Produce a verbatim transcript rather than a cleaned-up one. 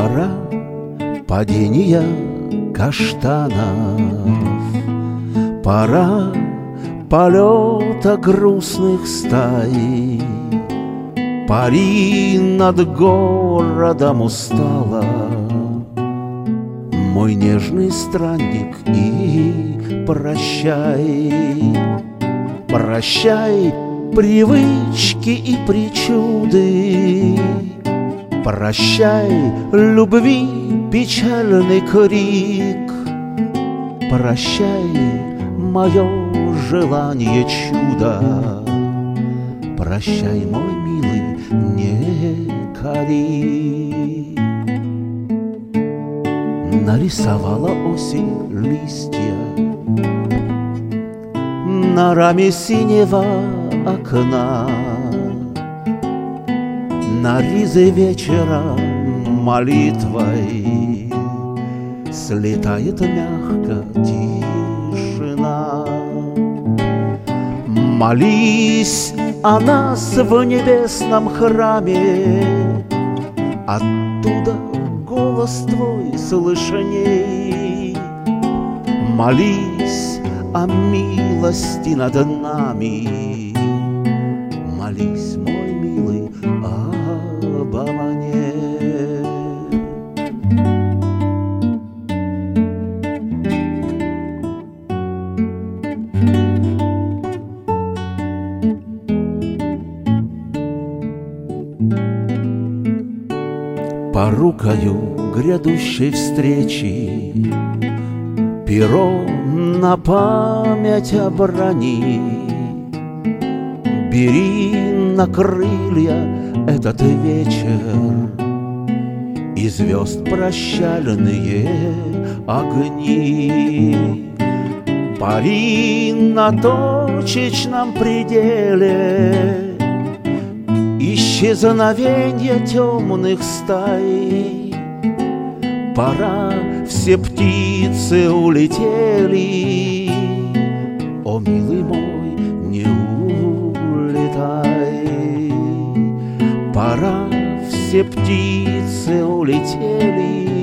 Пора падения каштанов, пора полета грустных стай. Пари над городом устала, мой нежный странник, и прощай. Прощай привычки и причуды, прощай любви печальный крик, прощай мое желание чуда. Прощай, мой милый, не кори. Нарисовала осень листья на раме синего окна, на ризе вечера молитвой слетает мягко тишина. Молись о нас в небесном храме, оттуда голос твой слышней. Молись о милости над нами, молись, мой милый, обо мне. Порукою грядущей встречи перо на память оброни. Бери на крылья этот вечер и звезд прощальные огни. Пари на точечном пределе исчезновенье темных стай. Пора, все птицы улетели, о, милый мой, не улетай. Пора, все птицы улетели,